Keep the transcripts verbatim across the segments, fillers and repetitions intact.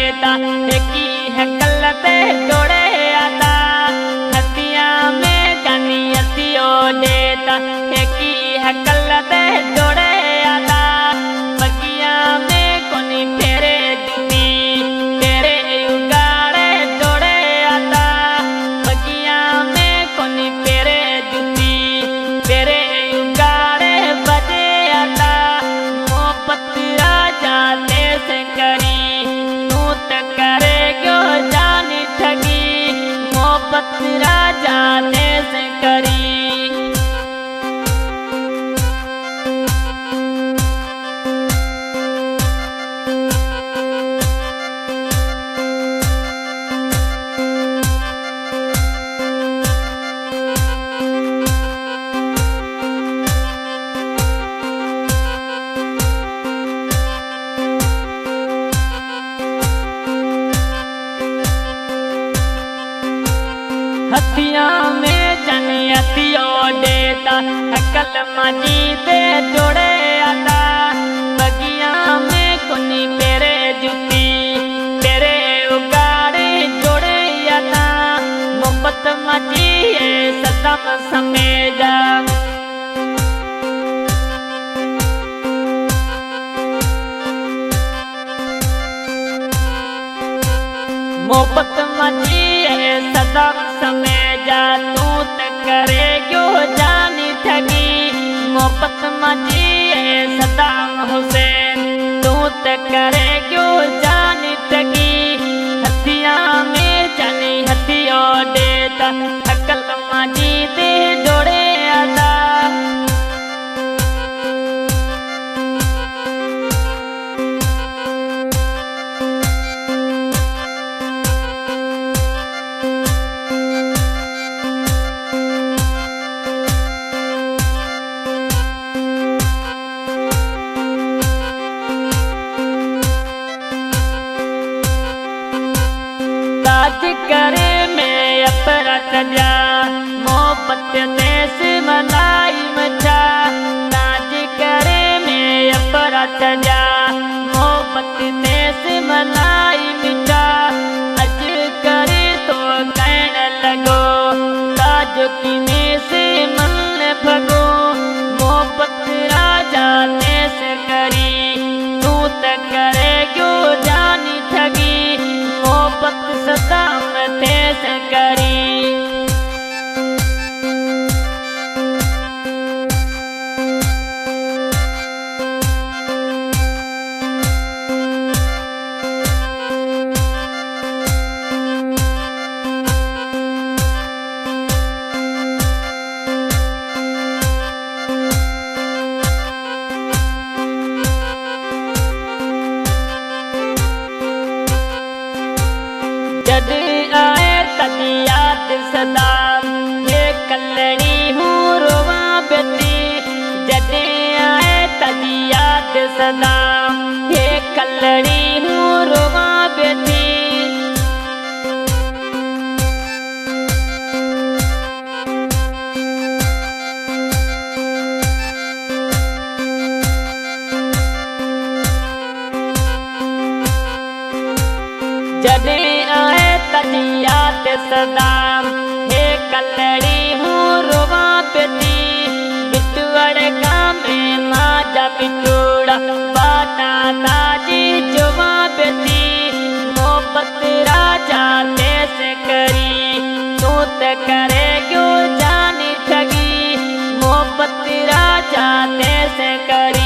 देता की है कल पे तोड़े आता हथिया में जानी हथियो देता की है कल पे तोड़े आता बगिया में कोनी फेरे जुती तेरे उगाड़े तोड़े आता बगिया में कोनी फेरे जुती तेरे उगाड़े बजे आता मोहब्बत राजा ने से करी तू तो करे क्यों जानी ठगी मोहब्बत राजा ने से करी। हथिया में जानी हथियो देता अकल मजी पे जोड़े आता बगिया में कोनी तेरे जुती तेरे उगाड़े जोड़े आता मोहब्बत मजी है सदम समेजा मोहब्बत मजी है सदम समेजा तू तो करे क्यों जानी ठगी मोहब्बत मजी है सदाम हुसैन तू तो करे क्यों जानी ठगी हथिया में जानी हथियो देता अकल मजी दे जोड़े आता ताज करे में अपराध जा मोहब्बत ने से मलाई मचा ताज करे में अपराध जा मोहब्बत ने से मलाई मिटा अज करे तो कहने लगो ताज की ने से मन भगो मोहब्बत राजा ने से करी तू तो करे क्यों जानी ठगी मोहब्बत सदाम ने से करी। जद आए तद याद सदाम ये कलड़ी हूँ रोवा बेटी जद आए तद याद सदाम ये कलड़ी हूँ रोवा बेटी जद आए तद याद सदाम हे कलड़ी हूँ रोवा बेटी बिटुअड़ गाँव में माजा बिटूड़ा बाता ताजी जुवा बेटी मोहब्बत राजा ने से करी तू तो करे क्यों जानी ठगी मोहब्बत राजा ने से करी।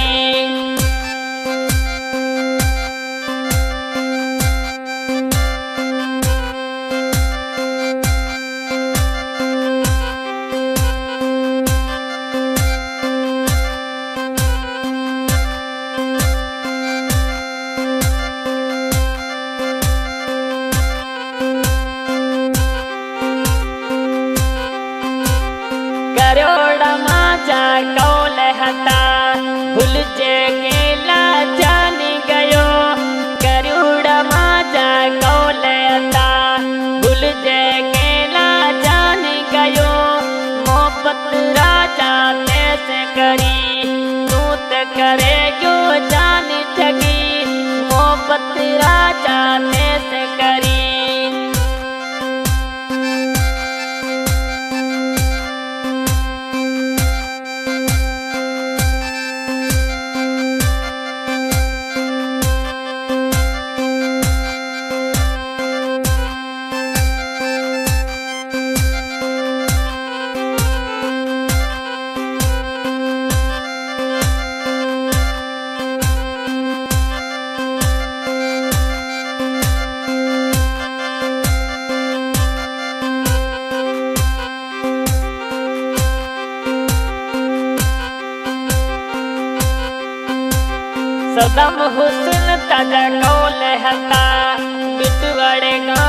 सदम हुसैन ताजा कौल हता बिटुअड़ गाँव